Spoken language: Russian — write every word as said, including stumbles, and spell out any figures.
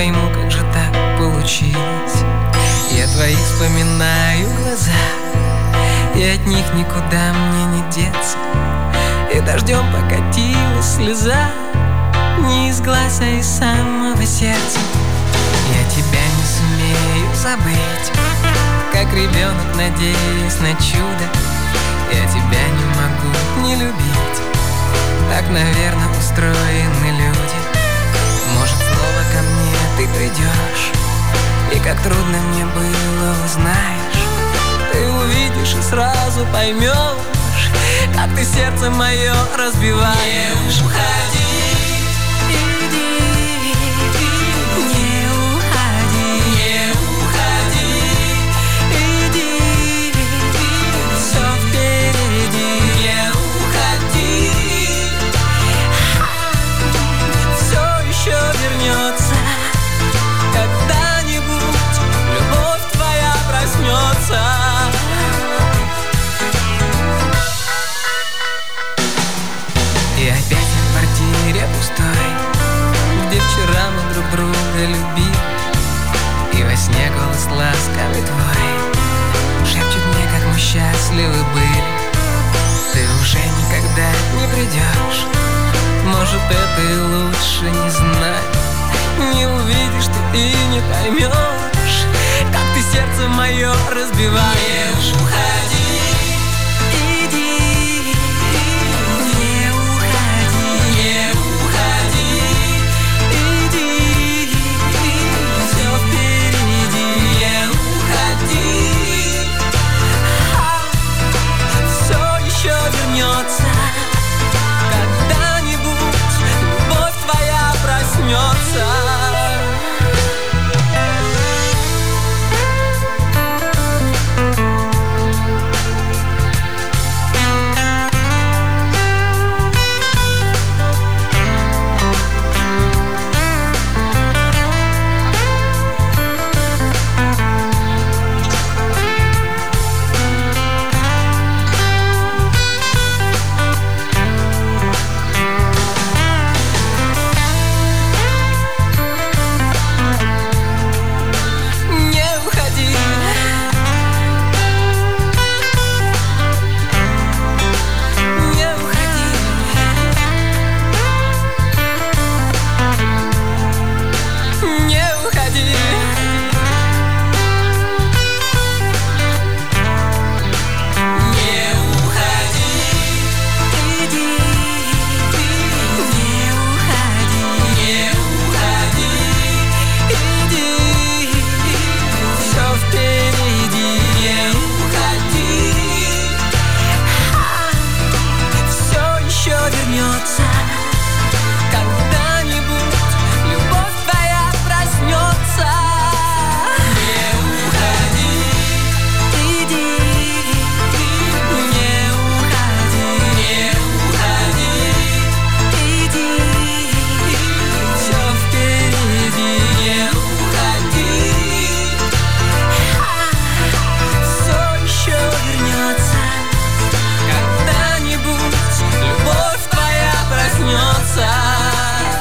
пойму, как же так получилось. Я твои вспоминаю глаза, и от них никуда мне не деться. И дождем покатилась слеза, не из глаз, а из самого сердца. Я тебя не сумею забыть, как ребенок, надеясь на чудо. Я тебя не могу не любить, так, наверное, устроены люди. Может, снова ко мне ты придешь, и как трудно мне было, узнаешь. Ты увидишь и сразу поймешь, как ты сердце мое разбиваешь. Не уходи, иди, не уходи, не уходи, иди, все впереди. Не уходи, все еще вернется когда-нибудь, любовь твоя проснется. И опять в квартире пустой, где вчера мы друг друга любили, и во сне голос ласковый твой шепчет мне, как мы счастливы были. Ты уже никогда не придешь, может, это и лучше, не знаю. Не увидишь ты и не поймешь, как ты сердце мое разбиваешь.